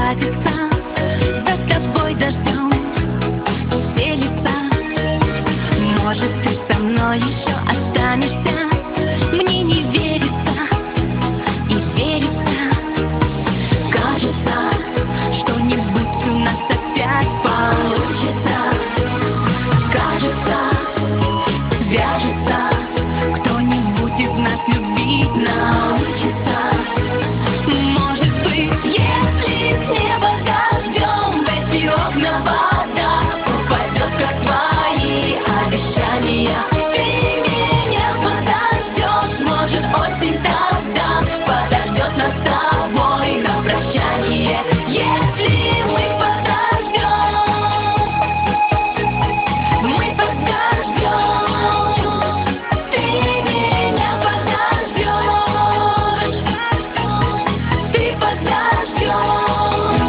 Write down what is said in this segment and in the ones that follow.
катится за тобой дождем все леса. Может, ты со мной еще останешься? Мне не верится и верится. Кажется, что-нибудь у нас опять получится. Кажется, свяжется кто-нибудь из нас, любить научится. Может быть, если с неба дождем в эти окна вода упадет, как твои обещания, ты меня подождешь. Может, осень тогда подождет нас с тобой на прощание. Если мы подождем, мы подождем, ты меня подождешь, ты подождешь.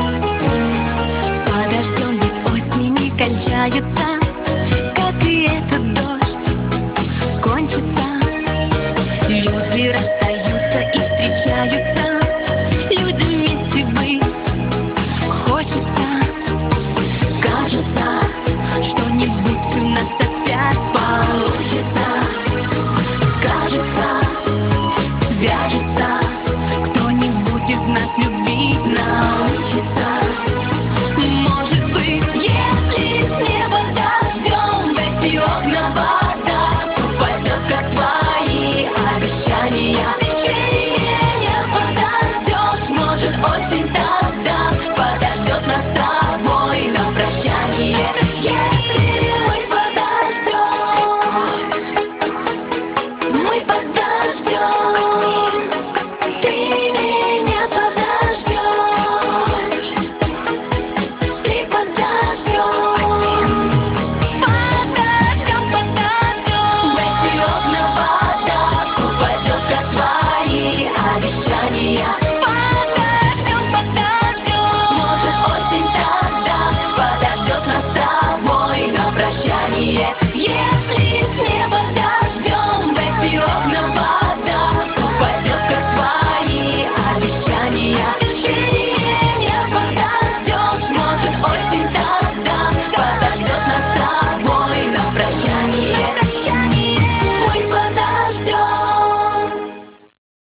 Подождем, ведь осени кончаются, как и этот дождь кончится. Люди расстаются и встречаются, людям вместе быть хочется. Кажется, что-нибудь у нас опять получится. Кажется, свяжется кто-нибудь из нас, любить научится. Может быть, если с неба дождем в эти окна вода упадет, как твои обещания, ты меня подождешь. Может, осень тогда подождет нас с тобой на прощание. Если мы подождем, мы подождем, ты меня подождешь, ты подождешь. Подождем, подождем, в эти окна вода упадет, как твои обещания. Подождем, подождем, может, осень тогда подождет нас с тобой на прощание.